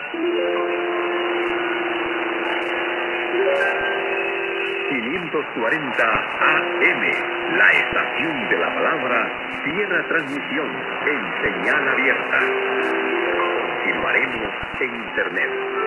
540 AM, la estación de la palabra, cierra transmisión en señal abierta. Continuaremos en Internet.